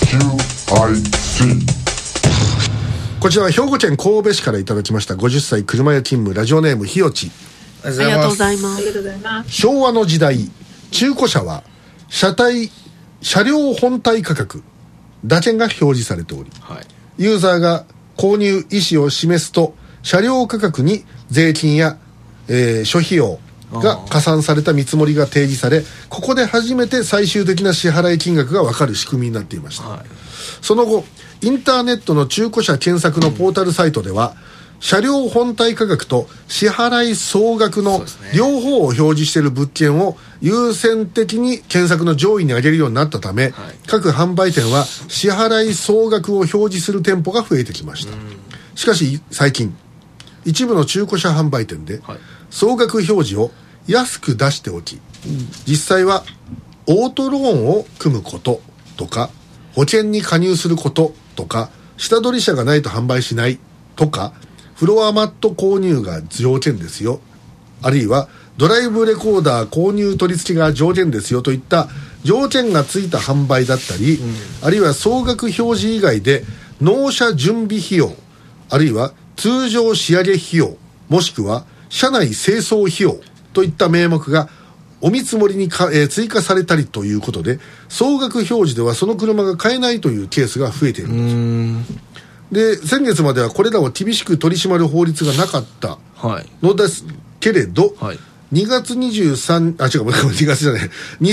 こちらは兵庫県神戸市からいただきました50歳車屋勤務ラジオネームひよち。 ありがとうございます。 昭和の時代、中古車は車両本体価格だけが表示されており、ユーザーが購入意思を示すと車両価格に税金や、諸費用が加算された見積もりが提示され、ここで初めて最終的な支払い金額が分かる仕組みになっていました、その後インターネットの中古車検索のポータルサイトでは、車両本体価格と支払い総額の両方を表示している物件を優先的に検索の上位に上げるようになったため、各販売店は支払い総額を表示する店舗が増えてきました。しかし最近一部の中古車販売店で総額表示を安く出しておき、実際はオートローンを組むこととか保険に加入することとか下取り車がないと販売しないとかフロアマット購入が条件ですよ、あるいはドライブレコーダー購入取り付けが条件ですよといった条件がついた販売だったり、あるいは総額表示以外で納車準備費用、あるいは通常仕上げ費用、もしくは車内清掃費用といった名目がお見積もりに追加されたりということで、総額表示ではその車が買えないというケースが増えているんです。で、先月まではこれらを厳しく取り締まる法律がなかったのですけれど、2月23あ違う2月じゃない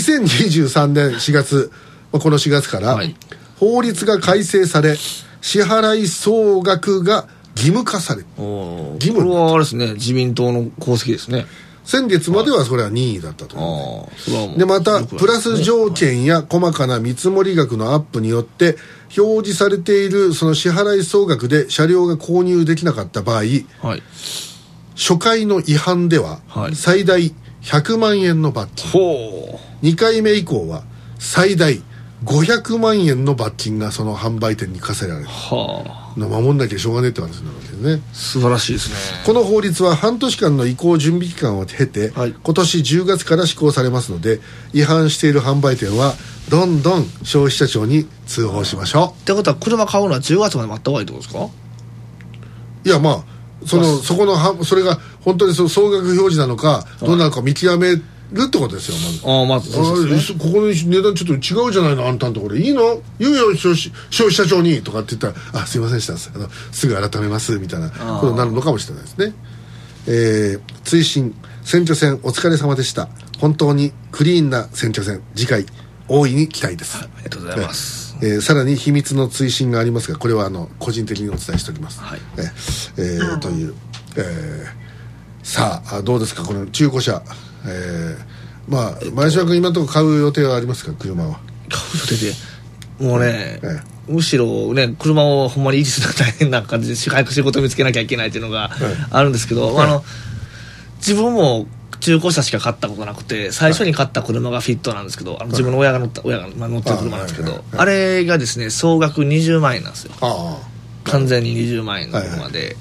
2023年4月、この4月から法律が改正され、支払い総額が義務化される。 義務。これはあれですね、自民党の功績ですね。 先月まではそれは任意だったというで、またプラス条件や細かな見積もり額のアップによって表示されているその支払い総額で車両が購入できなかった場合、初回の違反では最大100万円の罰金、2回目以降は最大500万円の罰金がその販売店に課せられる。守んなきゃしょうがねえって話になるわけですね。 素晴らしいですね。 この法律は半年間の移行準備期間を経て、今年10月から施行されますので、違反している販売店はどんどん消費者庁に通報しましょう。 ってことは車買うのは10月まで待った方がいいってことですか？ いや、まあそれが本当にその総額表示なのかどうなのか見極めるってことですよ。まずここの値段ちょっと違うじゃないの、あんたのところいいの言うよ消費者庁にとかって言ったら、すいませんでした、すぐ改めますみたいなことになるのかもしれないですね。追伸選挙戦お疲れ様でした。本当にクリーンな選挙戦、次回大いに期待です。 ありがとうございます。 さらに秘密の追伸がありますが、これは個人的にお伝えしておきます。という、さあどうですかこの中古車。前島君今のところ買う予定はありますか？車は買う予定でもうね、むしろね、車をほんまに維持するのが大変な感じで早く仕事を見つけなきゃいけないっていうのがあるんですけど、自分も中古車しか買ったことなくて、最初に買った車がフィットなんですけど、自分の親が乗ってる車なんですけど、あれがですね総額20万円なんですよ。完全に20万円の車で、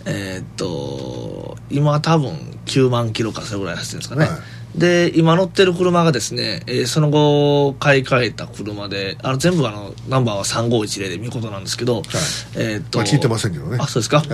今多分9万キロかそれぐらい走ってるんですかね。で今乗ってる車がですね、その後買い替えた車で、全部ナンバーは3510で見事なんですけど、 聞いてませんけどね。 あ、そうですか。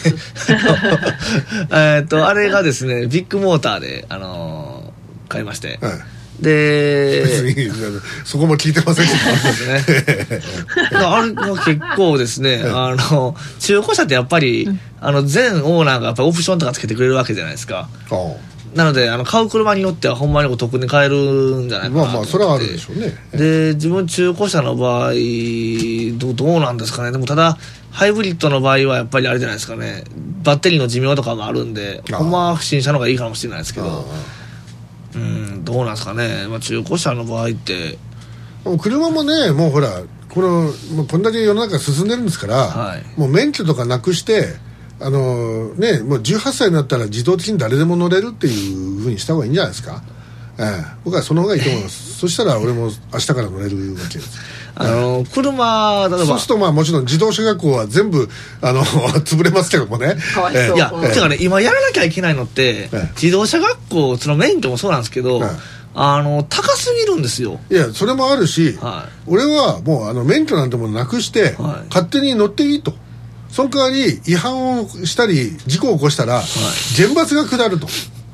あれがですねビッグモーターで、買いまして、でそこも聞いてませんけどあれは結構ですね、中古車ってやっぱり、全オーナーがやっぱりオプションとかつけてくれるわけじゃないですか。なので買う車によってはほんまにお得に買えるんじゃないかなと思って。 それはあるでしょうね。 で自分中古車の場合どうなんですかね。でもただハイブリッドの場合はやっぱりあれじゃないですかね、バッテリーの寿命とかもあるんで、ほんまは不審車の方がいいかもしれないですけど、どうなんですかね。中古車の場合って車もね、もうほらこんだけ世の中進んでるんですから、もう免許とかなくしてもう18歳になったら自動的に誰でも乗れるっていう風にした方がいいんじゃないですか。僕はその方がいいと思いますそしたら俺も明日から乗れるわけです。 車例えばそうするともちろん自動車学校は全部潰れますけどもね。 いやてかね、今やらなきゃいけないのって、自動車学校その免許もそうなんですけど、 高すぎるんですよ。 いやそれもあるし、俺はもう免許なんてものなくして、勝手に乗っていいと。その代わり違反をしたり事故を起こしたら、厳罰が下ると。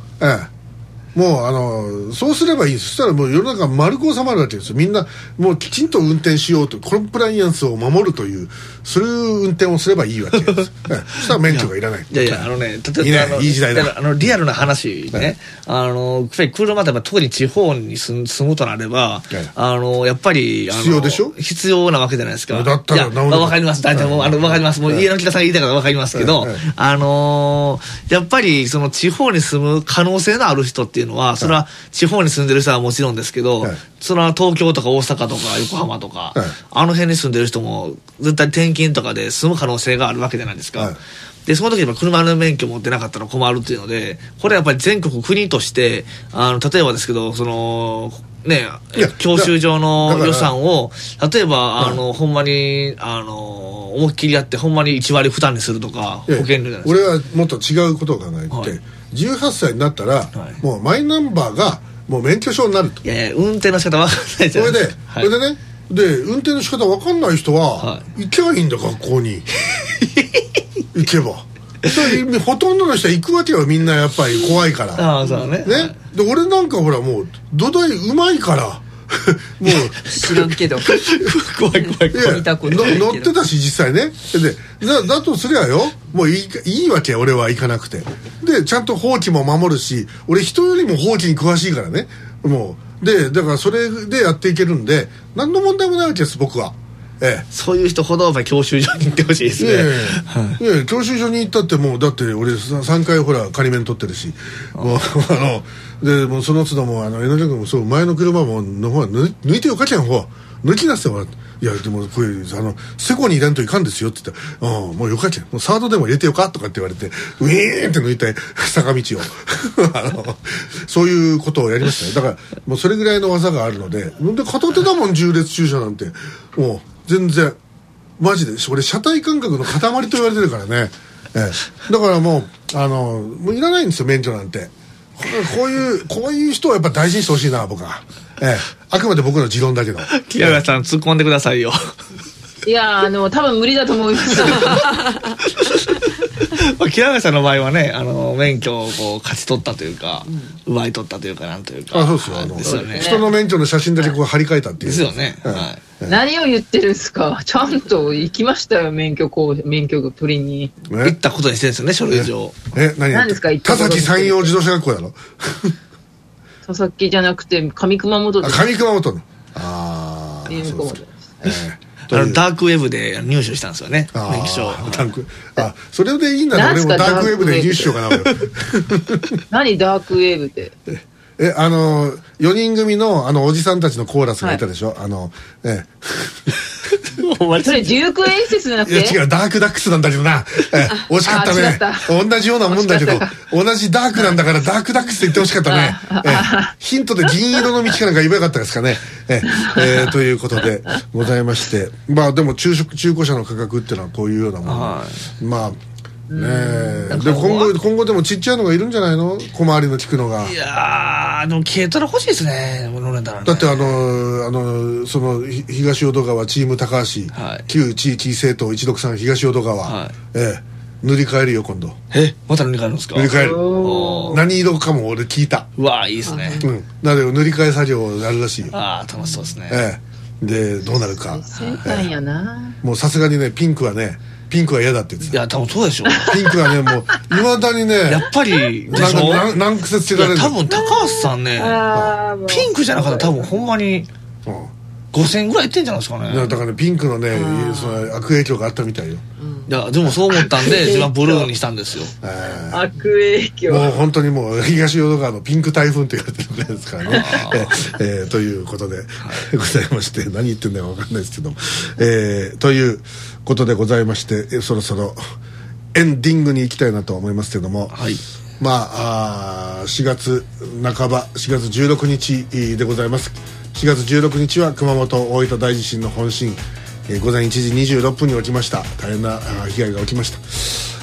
もうそうすればいい。そしたらもう世の中丸く収まるわけですよ。みんなもうきちんと運転しようと、コンプライアンスを守るというそういう運転をすればいいわけです。そしたら免許がいらない。 いやいや例えばいい時代だ。 リアルな話ね、車って特に地方に住むとなれば、やっぱり必要でしょ。 必要なわけじゃないですか。 だったらわかります。大体もうわかります。もう家の木田さんが言いたいからわかりますけど、やっぱりその地方に住む可能性のある人っていうのは、それは地方に住んでる人はもちろんですけど、それは東京とか大阪とか横浜とか、あの辺に住んでる人も絶対転勤とかで住む可能性があるわけじゃないですか。でその時やっぱ車の免許持ってなかったら困るっていうので、これはやっぱり全国国として例えばですけど、そのね、教習所の予算を例えばほんまに思いっきりやってほんまに1割負担にするとか、保険料じゃないですか。 俺はもっと違うことを考えて、18歳になったら、もうマイナンバーがもう免許証になると。 いやいや運転の仕方分かんないじゃないですか。 それでね、運転の仕方分かんない人は、行けばいいんだ、学校に行けば。ほとんどの人は行くわけよ、みんなやっぱり怖いから。 そうね。 で俺なんかほらもう土台うまいからもう知らんけど怖い乗ってたし実際ね。でだとすりゃよ、もういいわけや、俺は行かなくて。でちゃんと法規も守るし、俺人よりも法規に詳しいからね。もうだからそれでやっていけるんで何の問題もないわけです、僕は。 そういう人ほどやっぱり教習所に行ってほしいですね。 いや教習所に行ったってもうだって俺3回ほら仮免取ってるし、もうでもうその都度も江ノ島君もそう前の車もの方は抜いてよかちゃんほ抜き出してもらって。いやでもこれセコに入れんといかんですよって言ったら、もうよかちゃんもうサードでも入れてよかとかって言われてウィーンって抜いて坂道をそういうことをやりましたね。だからもうそれぐらいの技があるので、片手だもん縦列駐車なんてもう全然マジで俺車体感覚の塊と言われてるからね。だからもういらないんですよ免許なんて。こういう人をやっぱ大事にしてほしいな、僕は。あくまで僕の持論だけど。 木原さん突っ込んでくださいよ。 いや多分無理だと思います。 木原さんの場合はね、免許をこう勝ち取ったというか、奪い取ったというかなんというか。 そうですよ。人の免許の写真だけこう貼り替えたっていう。 ですよね。 何を言ってるんですか。ちゃんと行きましたよ、免許取りに。 行ったことにしてるんですよね、書類上。 何ですか。 田崎山陽自動車学校だろ。 田崎じゃなくて上熊本です。 上熊本の。 上熊本です。 ダークウェブで入手したんですよね、免許証。 それでいいんだね。俺もダークウェブで入手しようかな。 何ダークウェブって。 4人組のおじさんたちのコーラスがいたでしょ。 それデュークエンセスじゃなくて。 いや違う、ダークダックスなんだけどな。惜しかったね。同じようなもんだけど同じダークなんだからダークダックスって言ってほしかったね。ヒントで銀色の道かなんか言えばよかったですかね。ということでございまして、まあでも中古車の価格っていうのはこういうようなもの。まあで今後でもちっちゃいのがいるんじゃないの、小回りの利くのが。 いやでも軽トラ欲しいですね、 だってその東淀川チーム高橋、旧地域政党163東淀川、塗り替えるよ今度。 また塗り替えるんですか。 塗り替える。何色かも俺聞いた。 うわいいですね。 なので塗り替え作業やるらしいよ。 楽しそうですね。 でどうなるか。 先輩やな。 もうさすがにねピンクは嫌だって言ってた。 いや多分そうでしょ。 ピンクはねもういまだにねやっぱり難癖つけられる。 多分高橋さんねピンクじゃなかったら多分ほんまに5000円ぐらいいってんじゃないですかね。 だからねピンクのねその悪影響があったみたいよ。 いやでもそう思ったんで自分はブルーにしたんですよ。 悪影響。 もう本当にもう東淀川のピンク台風と言われてるぐらいですからね。ということでございまして、何言ってんだか分かんないですけども、ということでございまして、そろそろエンディングに行きたいなと思いますけども、まあ4月半ば4月16日でございます。4月16日は熊本大分大地震の本震、午前1時26分に起きました。大変な被害が起きました。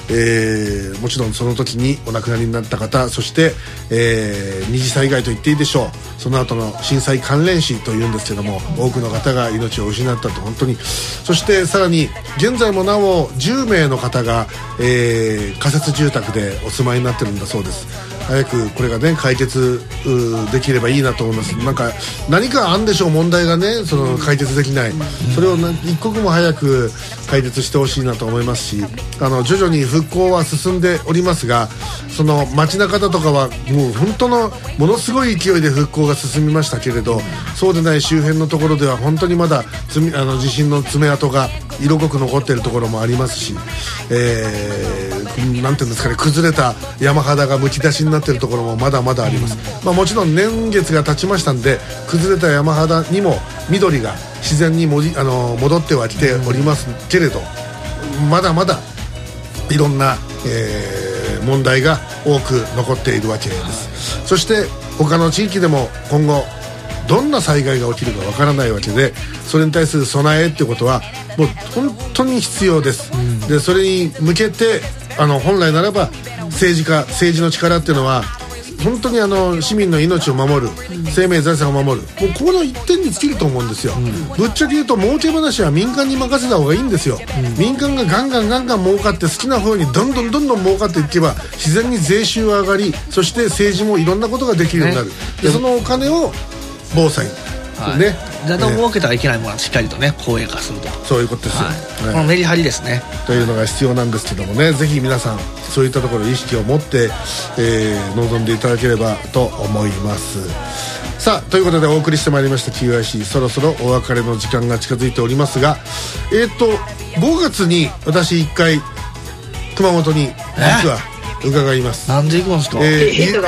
もちろんその時にお亡くなりになった方、そして、二次災害と言っていいでしょう、その後の震災関連死というんですけども、多くの方が命を失ったと、本当に。そしてさらに現在もなお10名の方が、仮設住宅でお住まいになってるんだそうです。早くこれがね解決できればいいなと思います。なんか何かあるんでしょう、問題がね、その解決できない、それを一刻も早く解決してほしいなと思いますし、徐々に復興は進んでおりますが、その街中だとかはもう本当のものすごい勢いで復興が進みましたけれど、そうでない周辺のところでは本当にまだ地震の爪痕が色濃く残っているところもありますし、なんていうんですかね、崩れた山肌がむき出しになっているところもまだまだあります。もちろん年月が経ちましたんで、崩れた山肌にも緑が自然に戻ってはきておりますけれど、まだまだいろんな、問題が多く残っているわけです。そして他の地域でも今後どんな災害が起きるかわからないわけで、それに対する備えってことはもう本当に必要です。でそれに向けて本来ならば政治の力っていうのは本当に市民の命を守る、生命財産を守る、もうこの一点に尽きると思うんですよ。ぶっちゃけ言うと儲け話は民間に任せた方がいいんですよ。民間がガンガン儲かって好きな方にどんどん儲かっていけば自然に税収は上がり、そして政治もいろんなことができるようになる。でそのお金を防災ね、 だんだん儲けてはいけないものはしっかりとね公営化すると、 そういうことですよ、 このメリハリですねというのが必要なんですけどもね、ぜひ皆さんそういったところ意識を持って、臨んでいただければと思います。さあということでお送りしてまいりました QIC、 そろそろお別れの時間が近づいておりますが、5月に私1回熊本に実は伺います。 なんで行くんですか？ リレー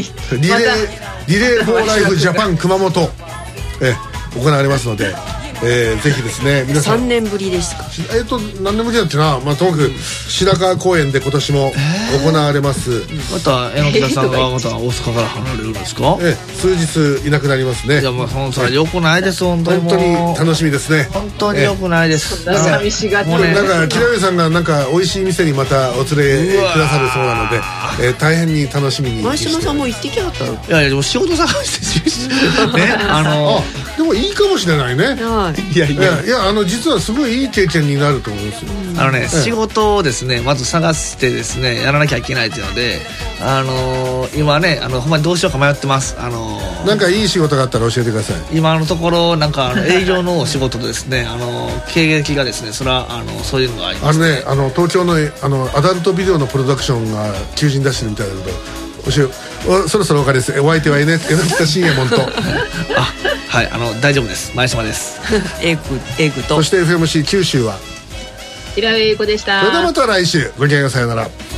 フォーライフジャパン熊本行われますので、ぜひですね皆さん。 3年ぶりですか？ 何年ぶりだってな、ともかく白川公園で今年も行われます。 また榎田さんがまた大阪から離れるんですか？ 数日いなくなりますね。 いやもうそれ良くないです。本当に楽しみですね。 本当に良くないです。 寂しがってなんか木上さんがなんか美味しい店にまたお連れくださるそうなので、大変に楽しみに。 前島さんも行ってきはったの？ いやでも仕事探してねでもいいかもしれないね。 いや実はすごいいい経験になると思うんですよ。 仕事をですねまず探してですねやらなきゃいけないっていうので、今ねほんまにどうしようか迷ってます。 なんかいい仕事があったら教えてください。 今のところなんか営業の仕事でですね経歴がですねそれはそういうのがありますね。 東京のアダルトビデオのプロダクションが求人出してるみたいだけど、そろそろお別れです。お相手は榎田信也門とはい大丈夫です、前島です。 エイクとそして FMC 九州は平上英子でした。 それではまた来週ごきげんよう、さよなら。